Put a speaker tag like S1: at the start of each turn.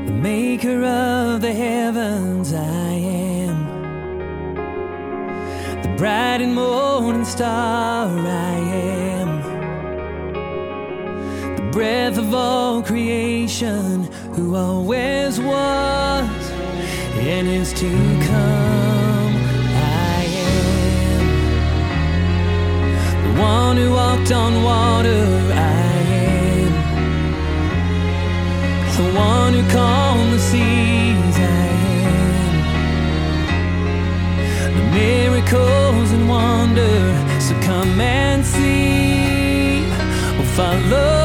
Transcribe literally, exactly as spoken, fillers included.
S1: the maker of the heavens. I am the bright and morning star. I am the breath of all creation, who always was and is to come. I am the one who walked on water. I am the one who calmed the seas. I am the miracles and wonder. So come and see, oh, follow